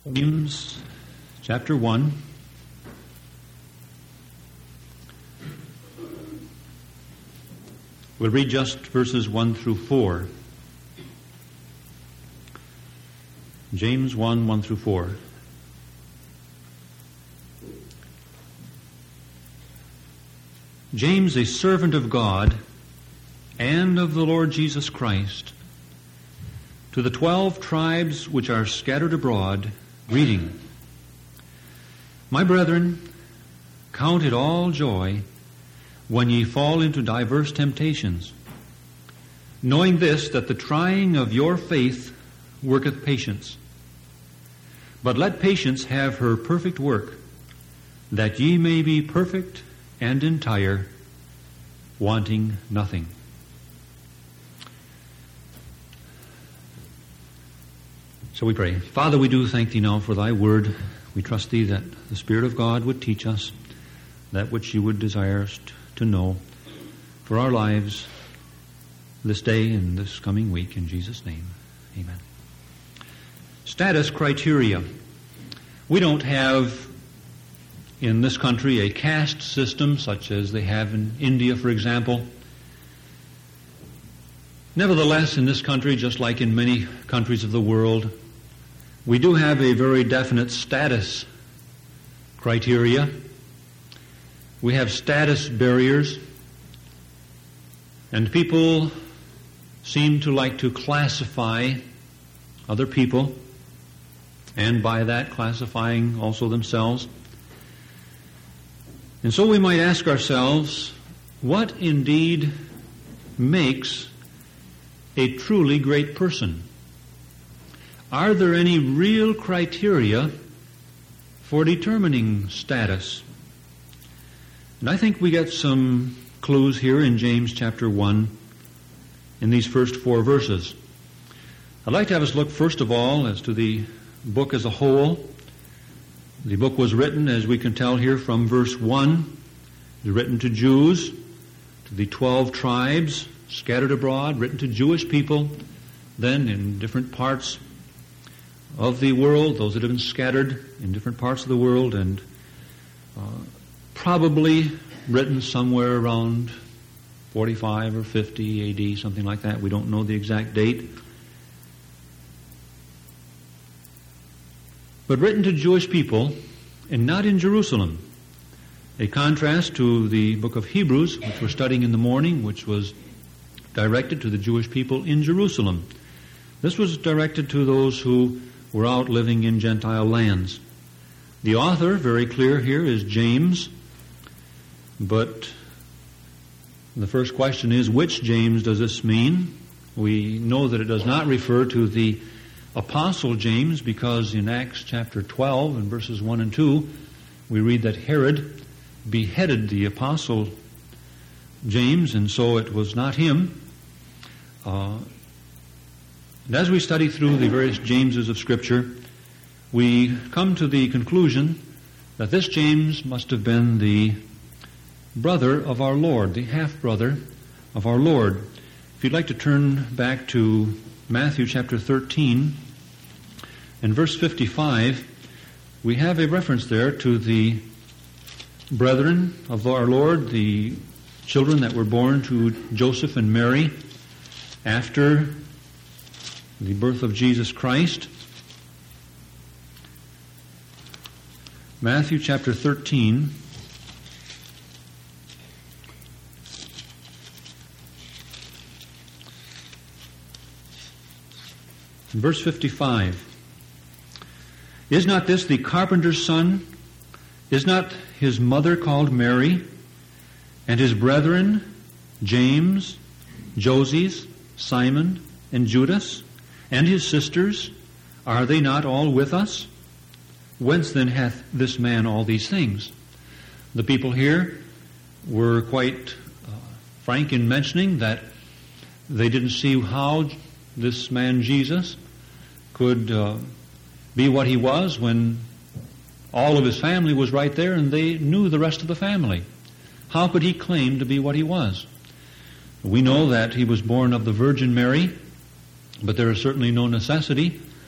James chapter 1. We'll read just verses 1 through 4. James 1, 1 through 4. James, a servant of God and of the Lord Jesus Christ, to the 12 tribes which are scattered abroad, greeting. My brethren, count it all joy when ye fall into diverse temptations, knowing this, that the trying of your faith worketh patience. But let patience have her perfect work, that ye may be perfect and entire, wanting nothing. So we pray. Father, we do thank Thee now for Thy word. We trust Thee that the Spirit of God would teach us that which You would desire us to know for our lives this day and this coming week. In Jesus' name, amen. Status criteria. We don't have in this country a caste system such as they have in India, for example. Nevertheless, in this country, just like in many countries of the world, we do have a very definite status criteria. We have status barriers, and people seem to like to classify other people, and by that classifying also themselves. And so we might ask ourselves, what indeed makes a truly great person? Are there any real criteria for determining status? And I think we get some clues here in James chapter 1 in these first 4 verses. I'd like to have us look first of all as to the book as a whole. The book was written, as we can tell here from verse 1, it was written to Jews, to the 12 tribes scattered abroad, written to Jewish people, then in different parts of the world, those that have been scattered in different parts of the world, and probably written somewhere around 45 or 50 AD, something like that. We don't know the exact date. But written to Jewish people, and not in Jerusalem. A contrast to the book of Hebrews, which we're studying in the morning, which was directed to the Jewish people in Jerusalem. This was directed to those who were out living in Gentile lands. The author, very clear here, is James. But the first question is, which James does this mean? We know that it does not refer to the Apostle James, because in Acts chapter 12 and verses 1 and 2, we read that Herod beheaded the Apostle James, and so it was not him. And as we study through the various Jameses of Scripture, we come to the conclusion that this James must have been the brother of our Lord, the half-brother of our Lord. If you'd like to turn back to Matthew chapter 13 and verse 55, we have a reference there to the brethren of our Lord, the children that were born to Joseph and Mary after the birth of Jesus Christ. Matthew chapter 13. Verse 55. Is not this the carpenter's son? Is not his mother called Mary? And his brethren, James, Joses, Simon, and Judas, and his sisters, are they not all with us? Whence then hath this man all these things? The people here were quite frank in mentioning that they didn't see how this man Jesus could be what he was when all of his family was right there and they knew the rest of the family. How could he claim to be what he was? We know that he was born of the Virgin Mary, but there is certainly no necessity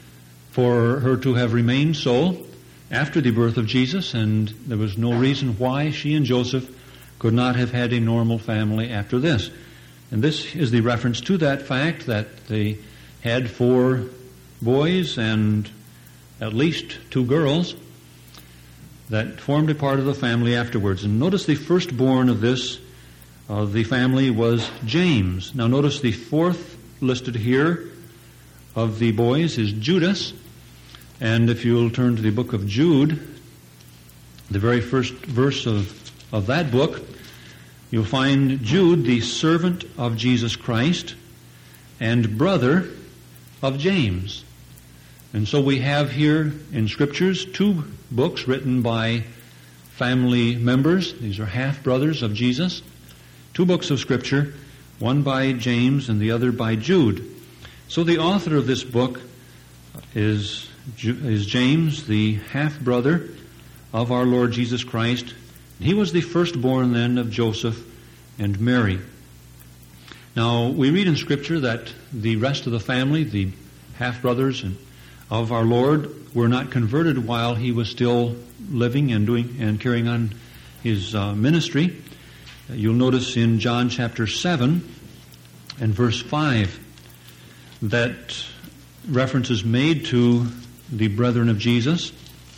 for her to have remained so after the birth of Jesus, and there was no reason why she and Joseph could not have had a normal family after this. And this is the reference to that fact that they had 4 boys and at least 2 girls that formed a part of the family afterwards. And notice the firstborn of the family was James. Now notice the 4th listed here of the boys is Judas. And if you'll turn to the book of Jude, the very first verse of that book, you'll find Jude, the servant of Jesus Christ and brother of James. And so we have here in Scriptures 2 books written by family members. These are half-brothers of Jesus. 2 books of Scripture, one by James and the other by Jude. So the author of this book is James, the half-brother of our Lord Jesus Christ. He was the firstborn then of Joseph and Mary. Now, we read in Scripture that the rest of the family, the half-brothers of our Lord, were not converted while he was still living and doing and carrying on his ministry. You'll notice in John chapter 7 and verse 5 that reference is made to the brethren of Jesus.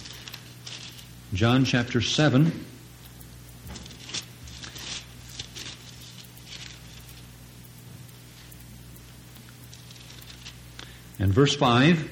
John chapter 7 and verse 5.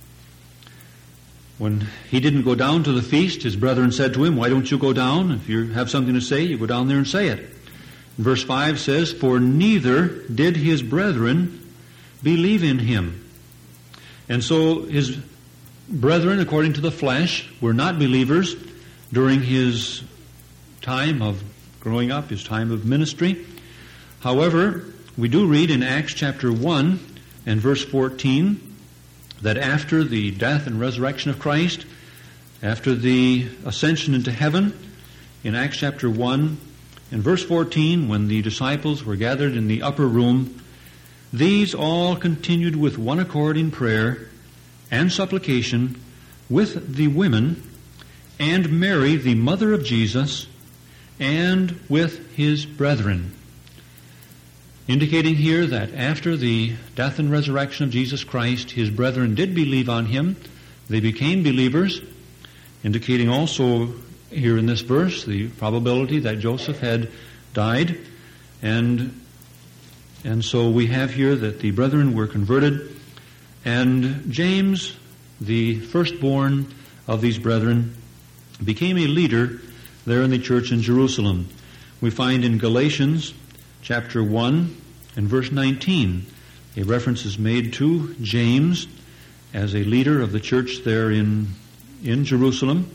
When he didn't go down to the feast, his brethren said to him, "Why don't you go down? If you have something to say, you go down there and say it." Verse 5 says, "For neither did his brethren believe in him." And so his brethren, according to the flesh, were not believers during his time of growing up, his time of ministry. However, we do read in Acts chapter 1 and verse 14 that after the death and resurrection of Christ, after the ascension into heaven, in Acts chapter 1 and verse 14, when the disciples were gathered in the upper room, these all continued with one accord in prayer and supplication with the women and Mary, the mother of Jesus, and with his brethren. Indicating here that after the death and resurrection of Jesus Christ, his brethren did believe on him. They became believers, indicating also here in this verse the probability that Joseph had died. And so we have here that the brethren were converted. And James, the firstborn of these brethren, became a leader there in the church in Jerusalem. We find in Galatians chapter 1 and verse 19, a reference is made to James as a leader of the church there in Jerusalem.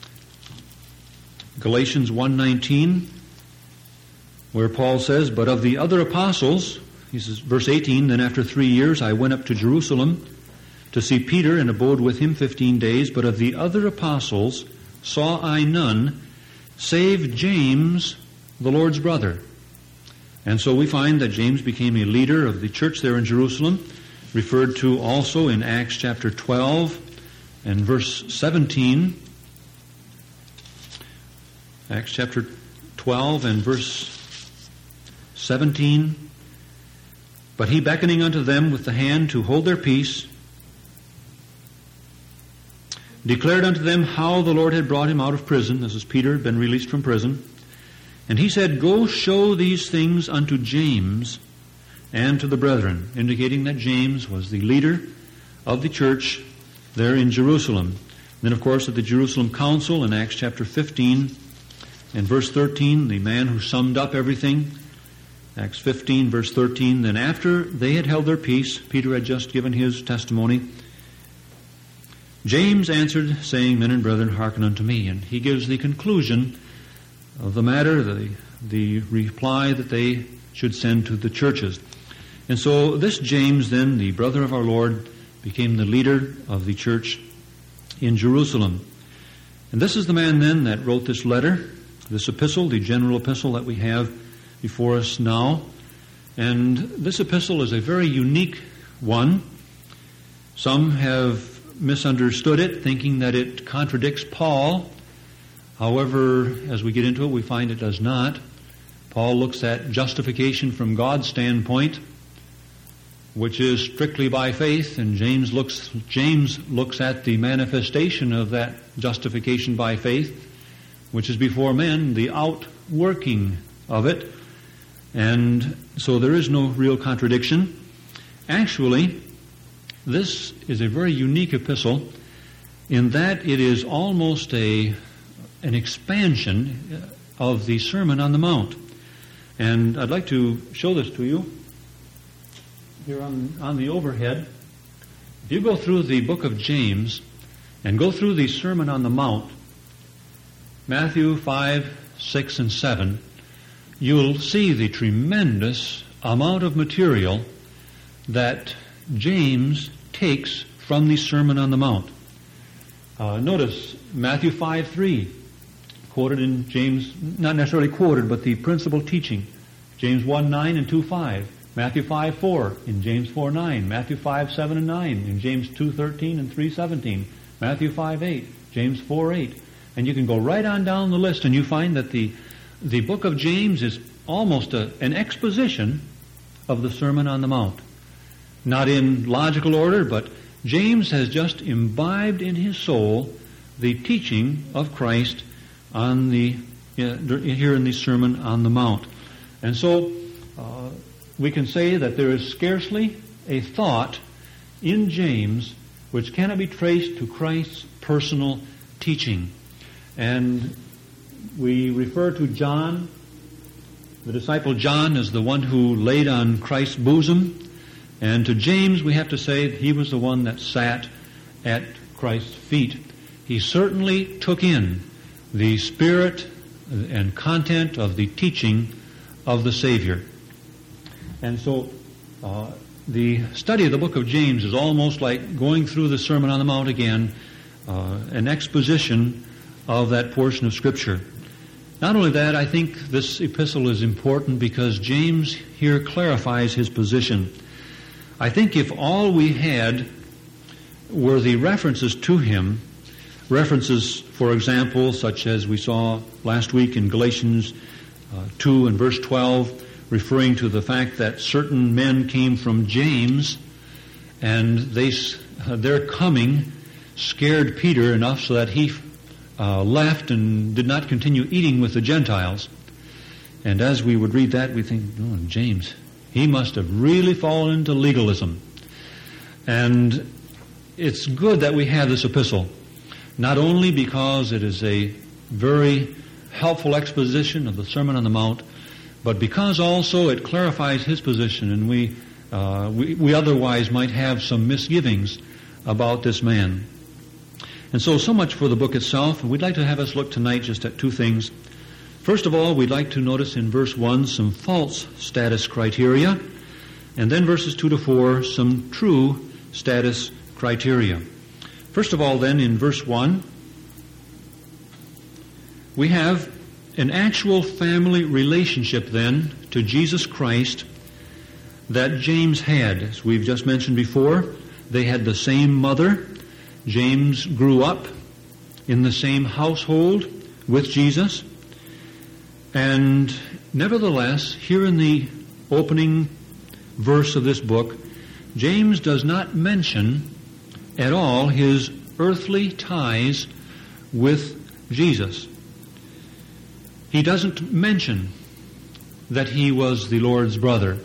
Galatians 1:19, where Paul says, "But of the other apostles," he says, verse 18, "Then after 3 years I went up to Jerusalem to see Peter and abode with him 15 days. But of the other apostles saw I none, save James, the Lord's brother." And so we find that James became a leader of the church there in Jerusalem, referred to also in Acts chapter 12 and verse 17. Acts chapter 12 and verse 17. "But he, beckoning unto them with the hand to hold their peace, declared unto them how the Lord had brought him out of prison." This is Peter, had been released from prison. "And he said, Go show these things unto James and to the brethren," indicating that James was the leader of the church there in Jerusalem. Then, of course, at the Jerusalem Council in Acts chapter 15 and verse 13, the man who summed up everything, Acts 15, verse 13, "Then after they had held their peace," Peter had just given his testimony, "James answered, saying, Men and brethren, hearken unto me." And he gives the conclusion of the matter, the reply that they should send to the churches. And so this James then, the brother of our Lord, became the leader of the church in Jerusalem. And this is the man then that wrote this letter, this epistle, the general epistle that we have before us now. And this epistle is a very unique one. Some have misunderstood it, thinking that it contradicts Paul. However, as we get into it, we find it does not. Paul looks at justification from God's standpoint, which is strictly by faith, and James looks at the manifestation of that justification by faith, which is before men, the outworking of it. And so there is no real contradiction. Actually, this is a very unique epistle in that it is almost an expansion of the Sermon on the Mount. And I'd like to show this to you here on the overhead. If you go through the book of James and go through the Sermon on the Mount, Matthew 5, 6, and 7, you'll see the tremendous amount of material that James takes from the Sermon on the Mount. Notice Matthew 5:3, quoted in James, not necessarily quoted, but the principal teaching. James 1:9 and 2:5. Matthew 5:4 in James 4:9. Matthew 5:7 and 9 in James 2:13 and 3:17. Matthew 5:8, James 4:8. And you can go right on down the list and you find that the book of James is almost an exposition of the Sermon on the Mount. Not in logical order, but James has just imbibed in his soul the teaching of Christ here in the Sermon on the Mount. And so we can say that there is scarcely a thought in James which cannot be traced to Christ's personal teaching. And we refer to John, the disciple John, as the one who laid on Christ's bosom. And to James, we have to say that he was the one that sat at Christ's feet. He certainly took in the spirit and content of the teaching of the Savior. And so the study of the book of James is almost like going through the Sermon on the Mount again, an exposition of that portion of Scripture. Not only that, I think this epistle is important because James here clarifies his position. I think if all we had were the references to him, references, for example, such as we saw last week in Galatians 2 and verse 12, referring to the fact that certain men came from James, and their coming scared Peter enough so that he left and did not continue eating with the Gentiles. And as we would read that, we think, oh, James, he must have really fallen into legalism. And it's good that we have this epistle, not only because it is a very helpful exposition of the Sermon on the Mount, but because also it clarifies his position, and we otherwise might have some misgivings about this man. And so much for the book itself. And we'd like to have us look tonight just at two things. First of all, we'd like to notice in verse 1 some false status criteria, and then verses 2 to 4 some true status criteria. First of all, then, in verse 1, we have an actual family relationship, then, to Jesus Christ that James had. As we've just mentioned before, they had the same mother. James grew up in the same household with Jesus. And nevertheless, here in the opening verse of this book, James does not mention at all his earthly ties with Jesus. He doesn't mention that he was the Lord's brother.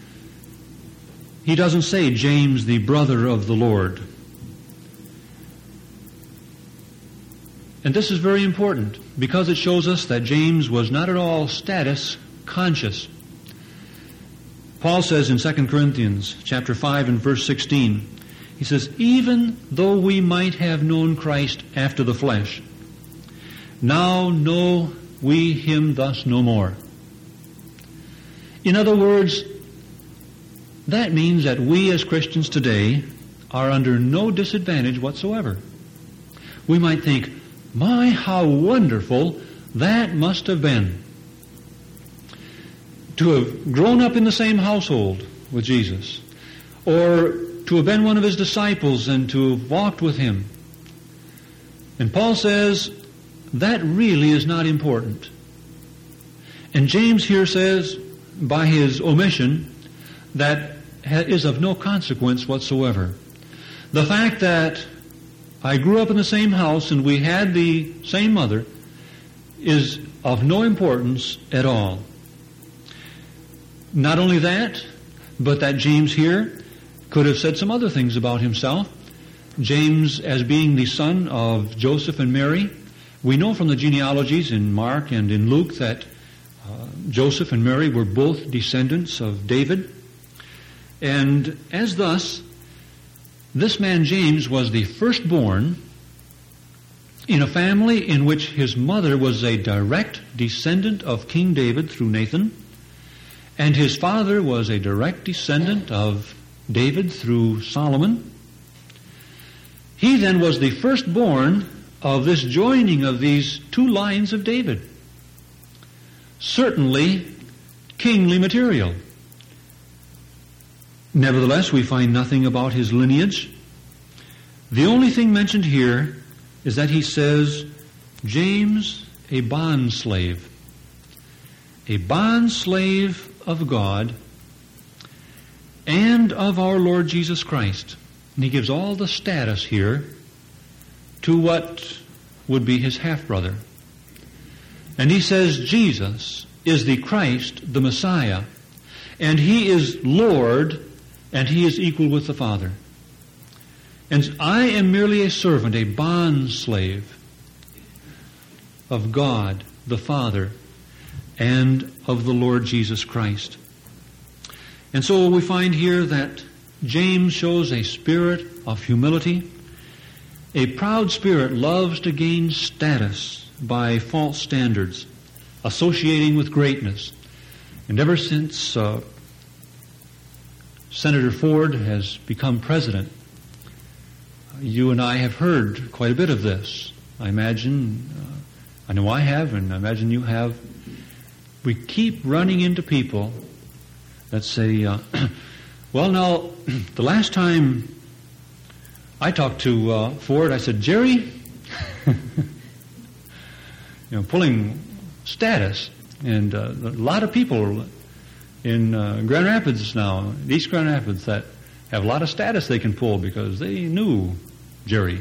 He doesn't say, James, the brother of the Lord. And this is very important because it shows us that James was not at all status conscious. Paul says in 2 Corinthians chapter 5 and verse 16, he says, even though we might have known Christ after the flesh, now know we him thus no more. In other words, that means that we as Christians today are under no disadvantage whatsoever. We might think, my, how wonderful that must have been to have grown up in the same household with Jesus, or to have been one of his disciples and to have walked with him. And Paul says that really is not important. And James here says, by his omission, that is of no consequence whatsoever. The fact that I grew up in the same house and we had the same mother is of no importance at all. Not only that, but that James here could have said some other things about himself. James, as being the son of Joseph and Mary, we know from the genealogies in Mark and in Luke that Joseph and Mary were both descendants of David. And as thus, this man James was the firstborn in a family in which his mother was a direct descendant of King David through Nathan, and his father was a direct descendant of David through Solomon. He then was the firstborn of this joining of these two lines of David. Certainly kingly material. Nevertheless, we find nothing about his lineage. The only thing mentioned here is that he says, James, a bondslave of God and of our Lord Jesus Christ. And he gives all the status here to what would be his half-brother. And he says Jesus is the Christ, the Messiah, and he is Lord, and he is equal with the Father. And I am merely a servant, a bondslave of God, the Father, and of the Lord Jesus Christ. And so we find here that James shows a spirit of humility. A proud spirit loves to gain status by false standards, associating with greatness. And ever since Senator Ford has become president, you and I have heard quite a bit of this. I imagine, I know I have, and I imagine you have. We keep running into people that say, well, now, the last time I talked to Ford, I said, Jerry, pulling status, and a lot of people in Grand Rapids now, East Grand Rapids, that have a lot of status they can pull because they knew Jerry.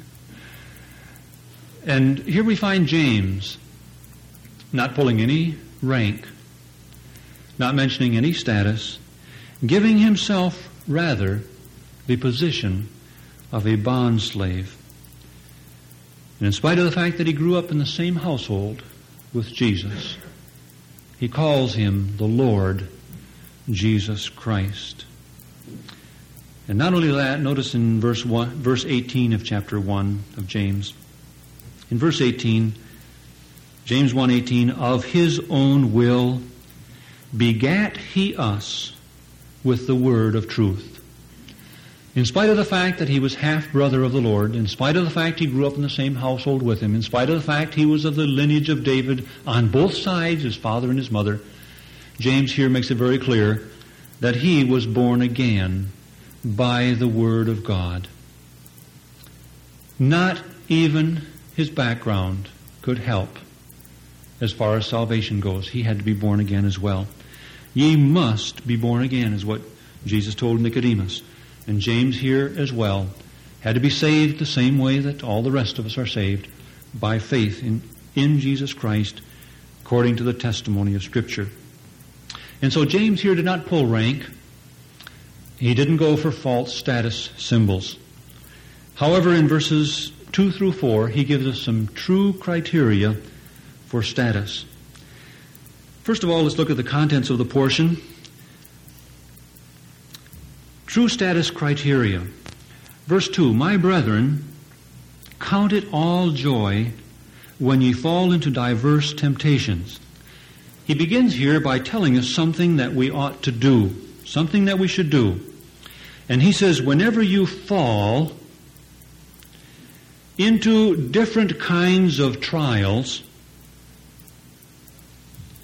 And here we find James not pulling any rank, not mentioning any status, giving himself rather the position of a bondslave. And in spite of the fact that he grew up in the same household with Jesus, he calls him the Lord Jesus Christ. And not only that, notice in verse 18 of chapter 1 of James. In verse 18, James 1:18, of his own will begat he us with the word of truth. In spite of the fact that he was half-brother of the Lord, in spite of the fact he grew up in the same household with him, in spite of the fact he was of the lineage of David on both sides, his father and his mother, James here makes it very clear that he was born again by the Word of God. Not even his background could help as far as salvation goes. He had to be born again as well. Ye must be born again, is what Jesus told Nicodemus. And James here as well had to be saved the same way that all the rest of us are saved, by faith in Jesus Christ, according to the testimony of Scripture. And so James here did not pull rank. He didn't go for false status symbols. However, in verses 2 through 4, he gives us some true criteria for status. First of all, let's look at the contents of the portion. True status criteria. Verse 2, my brethren, count it all joy when ye fall into diverse temptations. He begins here by telling us something that we ought to do, something that we should do. And he says, whenever you fall into different kinds of trials,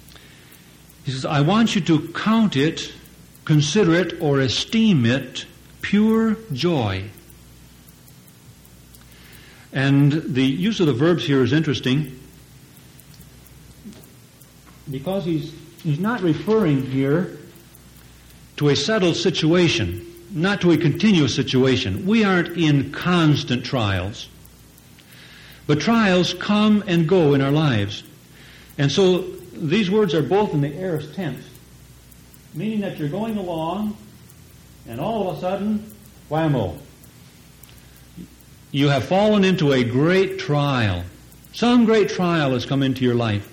he says, I want you to count it, consider it, or esteem it pure joy. And the use of the verbs here is interesting because he's not referring here to a settled situation, not to a continuous situation. We aren't in constant trials. But trials come and go in our lives. And so these words are both in the aorist tense, meaning that you're going along and all of a sudden, whammo, you have fallen into a great trial. Some great trial has come into your life.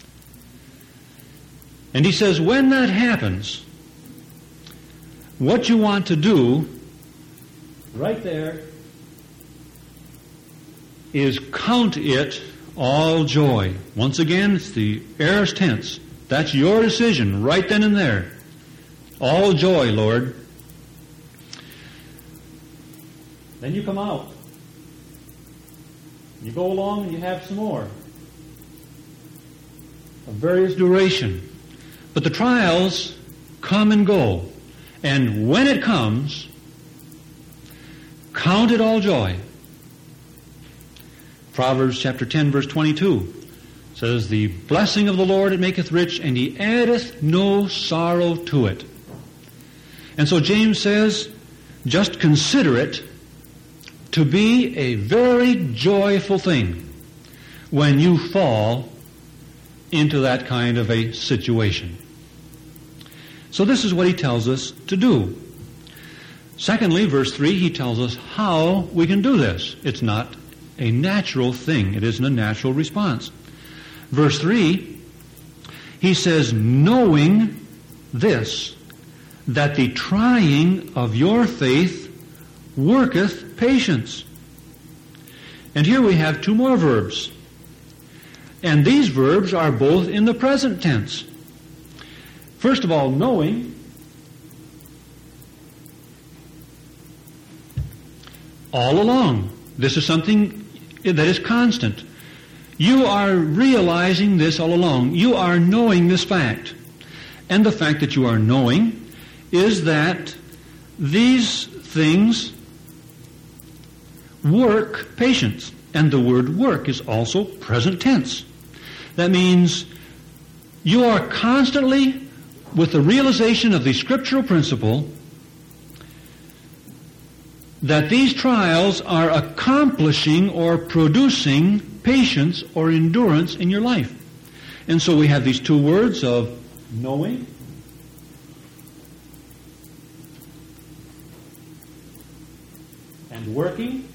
And he says, when that happens, what you want to do right there is count it all joy. Once again, it's the aorist tense. That's your decision right then and there. All joy, Lord. Then you come out. You go along and you have some more of various duration. But the trials come and go. And when it comes, count it all joy. Proverbs chapter 10, verse 22 says, the blessing of the Lord it maketh rich, and he addeth no sorrow to it. And so James says, just consider it to be a very joyful thing when you fall into that kind of a situation. So this is what he tells us to do. Secondly, verse 3, he tells us how we can do this. It's not a natural thing. It isn't a natural response. Verse 3, he says, knowing this, that the trying of your faith worketh patience. And here we have two more verbs. And these verbs are both in the present tense. First of all, knowing. All along. This is something that is constant. You are realizing this all along. You are knowing this fact. And the fact that you are knowing is that these things work patience. And the word work is also present tense. That means you are constantly, with the realization of the scriptural principle, that these trials are accomplishing or producing patience or endurance in your life. And so we have these two words of knowing and working.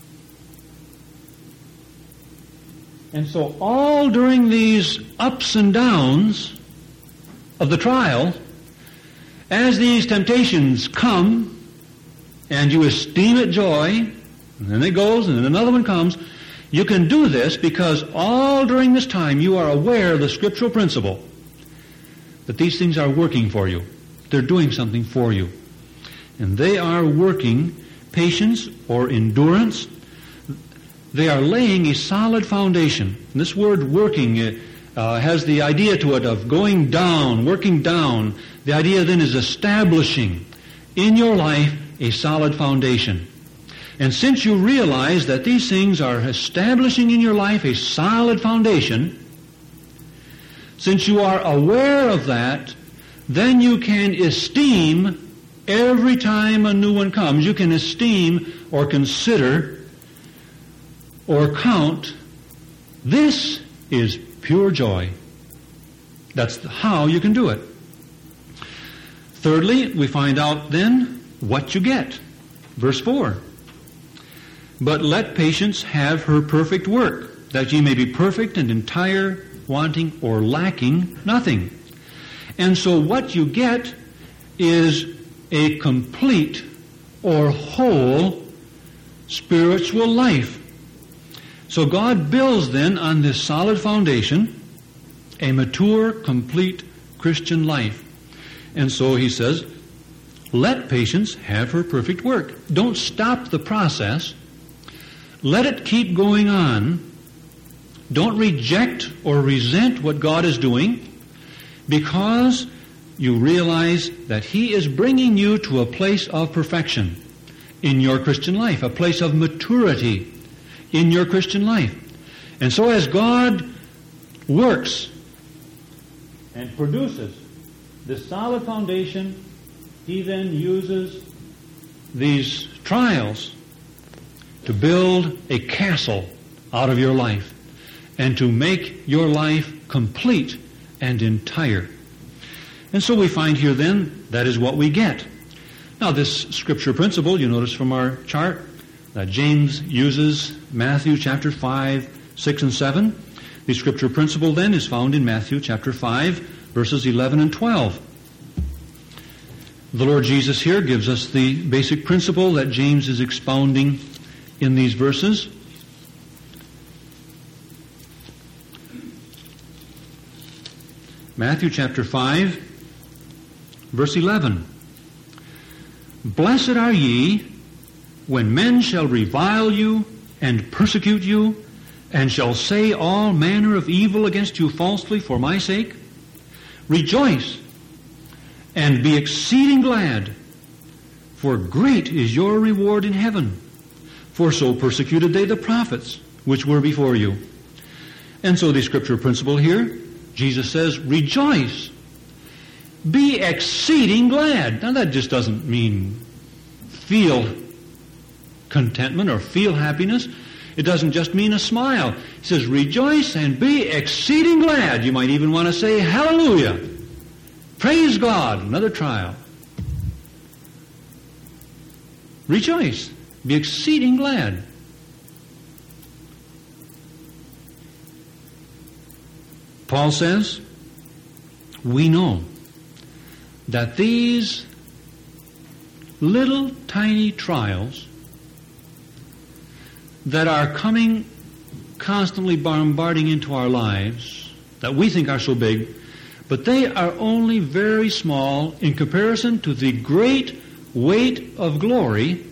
And so all during these ups and downs of the trial, as these temptations come, and you esteem it joy, and then it goes, and then another one comes, you can do this because all during this time you are aware of the scriptural principle that these things are working for you. They're doing something for you. And they are working patience or endurance. They are laying a solid foundation. And this word working has the idea to it of going down, working down. The idea then is establishing in your life a solid foundation. And since you realize that these things are establishing in your life a solid foundation, since you are aware of that, then you can esteem every time a new one comes. You can esteem or consider or count, this is pure joy. That's how you can do it. Thirdly, we find out then what you get. Verse 4. But let patience have her perfect work, that ye may be perfect and entire, wanting or lacking nothing. And so what you get is a complete or whole spiritual life. So God builds then on this solid foundation a mature, complete Christian life. And so he says, let patience have her perfect work. Don't stop the process. Let it keep going on. Don't reject or resent what God is doing, because you realize that He is bringing you to a place of perfection. in your Christian life, a place of maturity in your Christian life. And so as God works and produces this solid foundation, He then uses these trials to build a castle out of your life and to make your life complete and entire. And so we find here then, that is what we get. Now this scripture principle, you notice from our chart, that James uses Matthew chapter 5, 6, and 7. The scripture principle then is found in Matthew chapter 5, verses 11 and 12. The Lord Jesus here gives us the basic principle that James is expounding in these verses. Matthew chapter 5, verse 11. Blessed are ye when men shall revile you and persecute you, and shall say all manner of evil against you falsely for my sake. Rejoice and be exceeding glad, for great is your reward in heaven. For so persecuted they the prophets which were before you. And so the scripture principle here, Jesus says, rejoice. Be exceeding glad. Now that just doesn't mean feel contentment or feel happiness. It doesn't just mean a smile. He says, rejoice and be exceeding glad. You might even want to say, hallelujah. Praise God. Another trial. Rejoice. Be exceeding glad. Paul says, we know that these little tiny trials that are coming constantly bombarding into our lives, that we think are so big, but they are only very small in comparison to the great weight of glory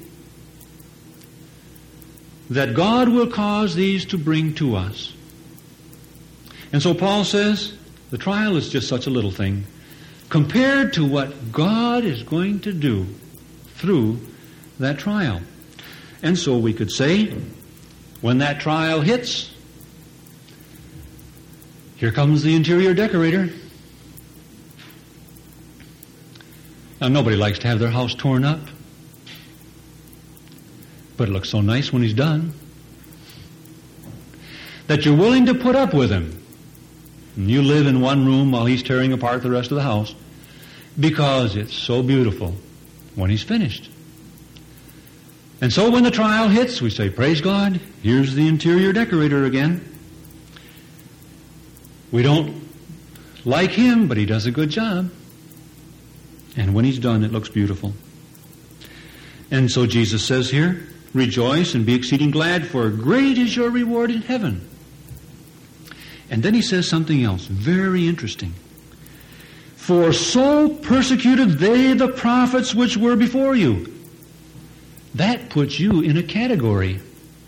that God will cause these to bring to us. And so Paul says, the trial is just such a little thing compared to what God is going to do through that trial. And so we could say, when that trial hits, here comes the interior decorator. Now, nobody likes to have their house torn up, but it looks so nice when he's done that you're willing to put up with him. And you live in one room while he's tearing apart the rest of the house because it's so beautiful when he's finished. And so when the trial hits, we say, praise God, here's the interior decorator again. We don't like him, but he does a good job. And when he's done, it looks beautiful. And so Jesus says here, rejoice and be exceeding glad, for great is your reward in heaven. And then he says something else very interesting. For so persecuted they the prophets which were before you. That puts you in a category.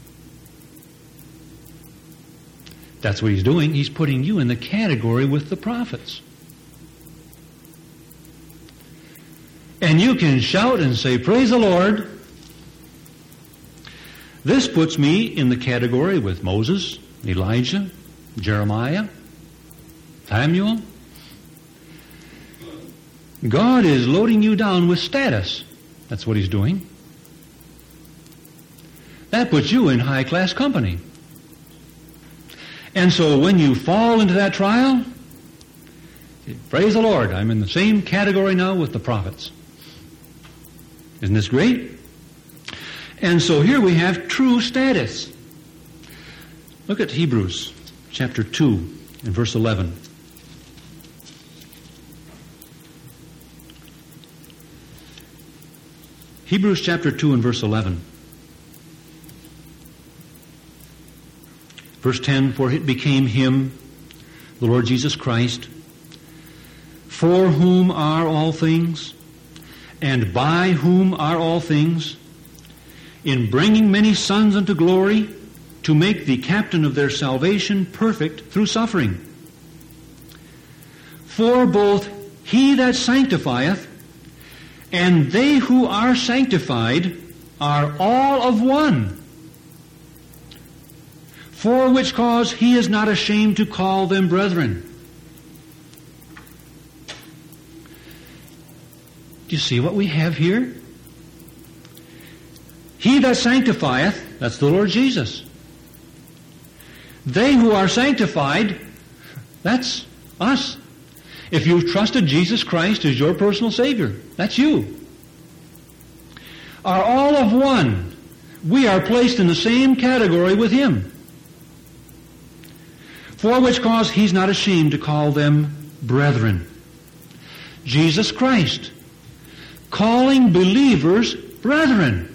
That's what he's doing. He's putting you in the category with the prophets. And you can shout and say, praise the Lord. This puts me in the category with Moses, Elijah, Jeremiah, Samuel. God is loading you down with status. That's what he's doing. That puts you in high-class company. And so when you fall into that trial, praise the Lord, I'm in the same category now with the prophets. Isn't this great? And so here we have true status. Look at Hebrews chapter 2 and verse 11. Hebrews chapter 2 and verse 11. Verse 10, for it became him, the Lord Jesus Christ, for whom are all things, and by whom are all things, in bringing many sons unto glory, to make the captain of their salvation perfect through suffering. For both he that sanctifieth and they who are sanctified are all of one. For which cause he is not ashamed to call them brethren. Do you see what we have here? He that sanctifieth, that's the Lord Jesus. They who are sanctified, that's us. If you've trusted Jesus Christ as your personal Savior, that's you. Are all of one. We are placed in the same category with Him. For which cause He's not ashamed to call them brethren. Jesus Christ, calling believers brethren.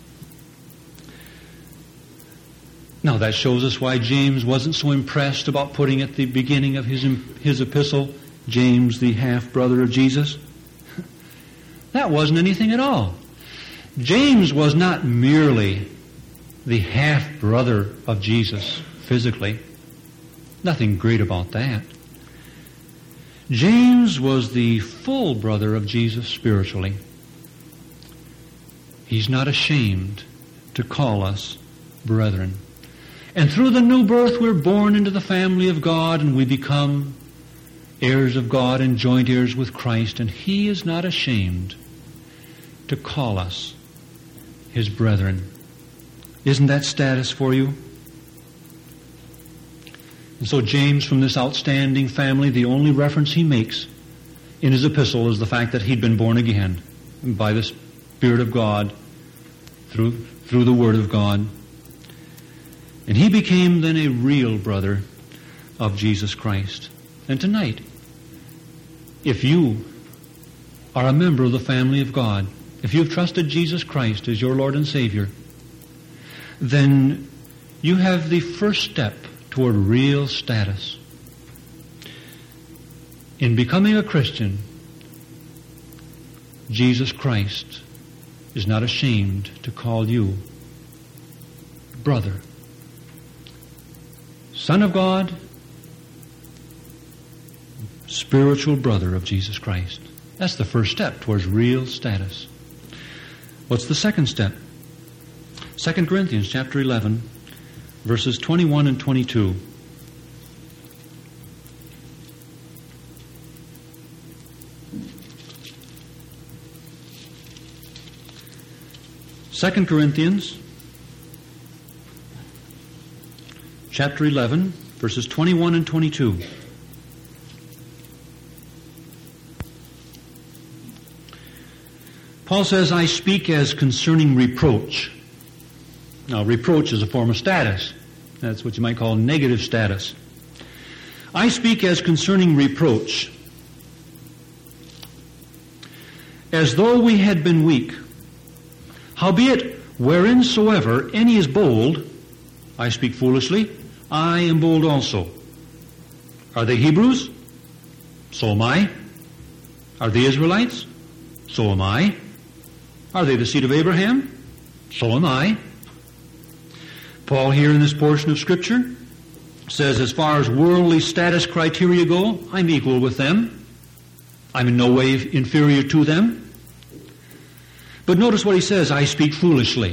Now that shows us why James wasn't so impressed about putting at the beginning of his epistle, James, the half-brother of Jesus. That wasn't anything at all. James was not merely the half-brother of Jesus physically. Nothing great about that. James was the full brother of Jesus spiritually. He's not ashamed to call us brethren. And through the new birth, we're born into the family of God, and we become heirs of God and joint heirs with Christ, and He is not ashamed to call us His brethren. Isn't that status for you? And so James, from this outstanding family, the only reference he makes in his epistle is the fact that he'd been born again by the Spirit of God through the Word of God. And he became then a real brother of Jesus Christ. And tonight, if you are a member of the family of God, if you've trusted Jesus Christ as your Lord and Savior, then you have the first step toward real status. In becoming a Christian, Jesus Christ is not ashamed to call you brother. Son of God, spiritual brother of Jesus Christ. That's the first step towards real status. What's the second step? 2 Corinthians chapter 11, verses 21 and 22. Second Corinthians chapter 11, verses 21 and 22. Paul says, I speak as concerning reproach. Now, reproach is a form of status. That's what you might call negative status. I speak as concerning reproach, as though we had been weak. Howbeit, whereinsoever any is bold, I speak foolishly, I am bold also. Are they Hebrews? So am I. Are they Israelites? So am I. Are they the seed of Abraham? So am I. Paul here in this portion of Scripture says, as far as worldly status criteria go, I'm equal with them. I'm in no way inferior to them. But notice what he says, I speak foolishly.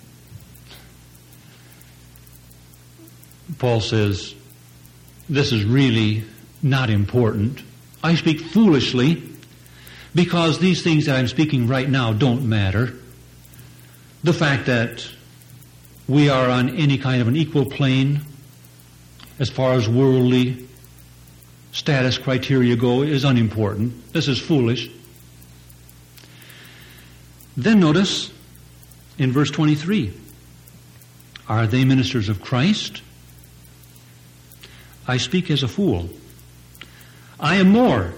Paul says, this is really not important. I speak foolishly because these things that I'm speaking right now don't matter. The fact that we are on any kind of an equal plane as far as worldly status criteria go is unimportant. This is foolish. Then notice in verse 23, are they ministers of Christ? I speak as a fool. I am more.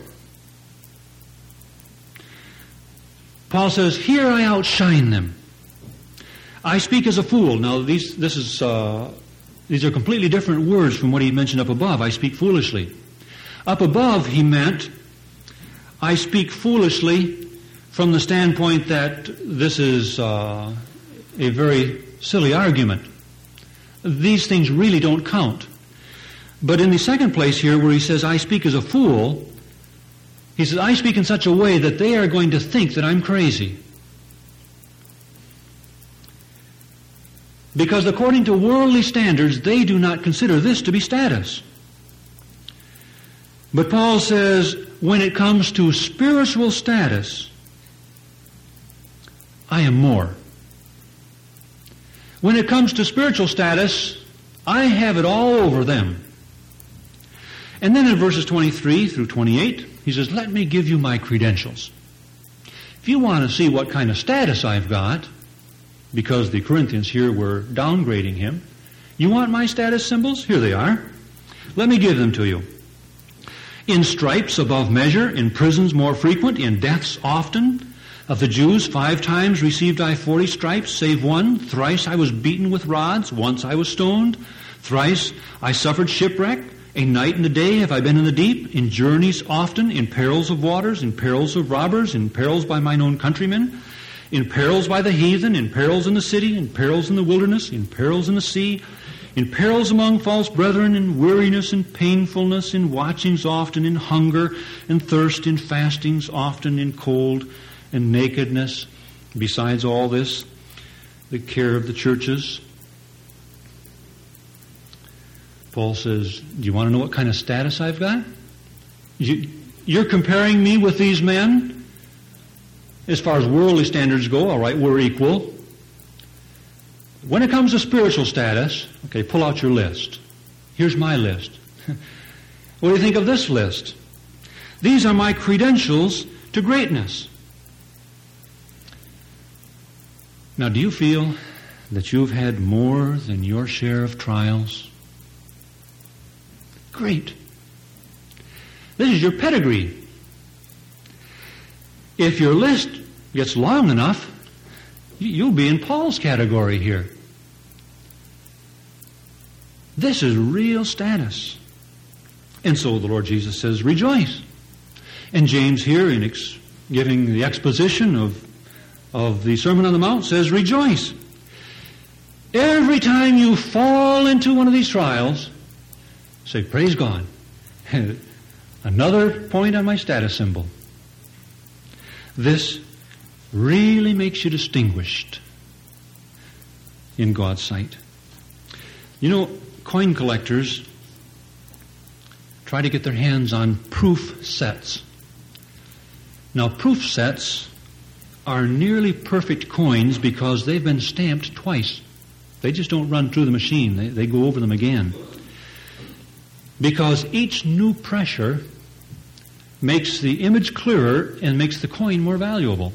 Paul says, here I outshine them. I speak as a fool. Now, these are completely different words from what he mentioned up above. I speak foolishly. Up above, he meant, I speak foolishly from the standpoint that this is a very silly argument. These things really don't count. But in the second place here, where he says, I speak as a fool, he says, I speak in such a way that they are going to think that I'm crazy. Because according to worldly standards, they do not consider this to be status. But Paul says, when it comes to spiritual status, I am more. When it comes to spiritual status, I have it all over them. And then in verses 23 through 28, he says, let me give you my credentials. If you want to see what kind of status I've got, because the Corinthians here were downgrading him, you want my status symbols? Here they are. Let me give them to you. In stripes above measure, in prisons more frequent, in deaths often. Of the Jews 5 times received I 40 stripes, save one. Thrice I was beaten with rods. Once I was stoned. Thrice I suffered shipwreck. A night and a day have I been in the deep, in journeys often, in perils of waters, in perils of robbers, in perils by mine own countrymen, in perils by the heathen, in perils in the city, in perils in the wilderness, in perils in the sea, in perils among false brethren, in weariness and painfulness, in watchings often, in hunger and thirst, in fastings often, in cold and nakedness. Besides all this, the care of the churches. Paul says, do you want to know what kind of status I've got? You're comparing me with these men? As far as worldly standards go, all right, we're equal. When it comes to spiritual status, okay, pull out your list. Here's my list. What do you think of this list? These are my credentials to greatness. Now, do you feel that you've had more than your share of trials? Great. This is your pedigree. If your list gets long enough, you'll be in Paul's category here. This is real status. And so the Lord Jesus says, rejoice. And James here, in giving the exposition of the Sermon on the Mount, says, rejoice. Every time you fall into one of these trials, say, praise God. Another point on my status symbol. This really makes you distinguished in God's sight. You know, coin collectors try to get their hands on proof sets. Now, proof sets are nearly perfect coins because they've been stamped twice. They just don't run through the machine. They go over them again. Because each new pressure makes the image clearer and makes the coin more valuable.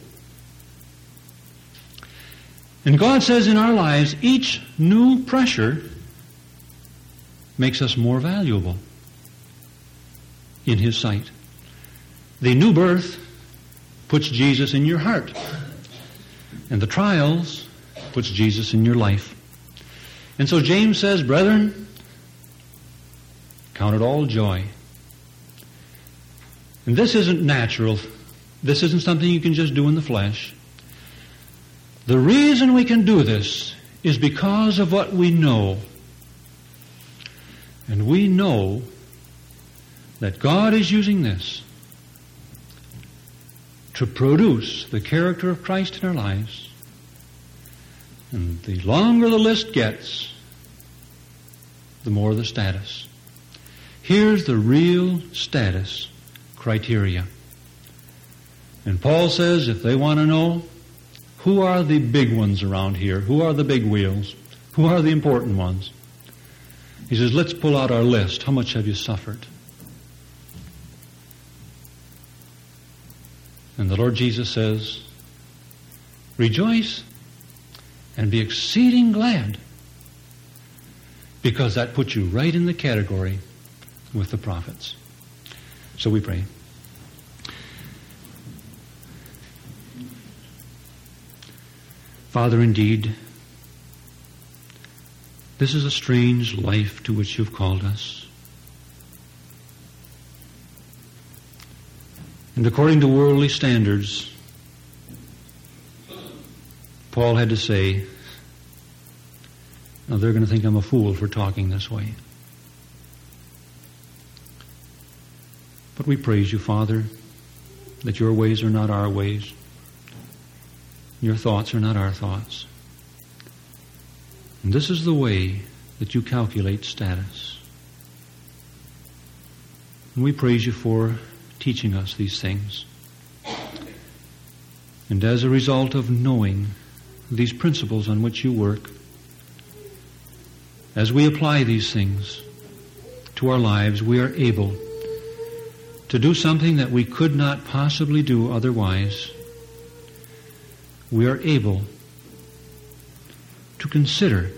And God says in our lives, each new pressure makes us more valuable in His sight. The new birth puts Jesus in your heart. And the trials puts Jesus in your life. And so James says, brethren, count it all joy. And this isn't natural. This isn't something you can just do in the flesh. The reason we can do this is because of what we know. And we know that God is using this to produce the character of Christ in our lives. And the longer the list gets, the more the status. Here's the real status criteria. And Paul says if they want to know who are the big ones around here, who are the big wheels, who are the important ones, he says, let's pull out our list. How much have you suffered? And the Lord Jesus says, rejoice and be exceeding glad, because that puts you right in the category with the prophets. So we pray. Father, indeed, this is a strange life to which you've called us. And according to worldly standards, Paul had to say, now they're going to think I'm a fool for talking this way. But we praise you, Father, that your ways are not our ways. Your thoughts are not our thoughts. And this is the way that you calculate status. And we praise you for teaching us these things. And as a result of knowing these principles on which you work, as we apply these things to our lives, we are able to do something that we could not possibly do otherwise. We are able to consider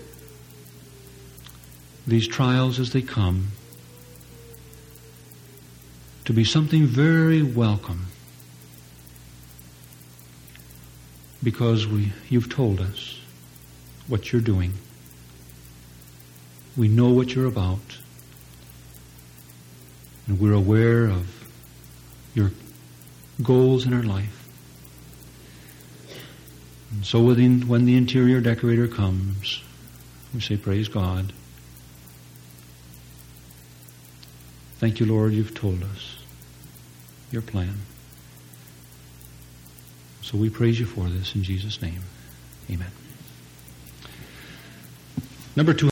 these trials as they come to be something very welcome, because you've told us what you're doing. We know what you're about, and we're aware of your goals in our life. And so when the interior decorator comes, we say, praise God. Thank you, Lord, you've told us your plan. So we praise you for this in Jesus' name. Amen. Number 2.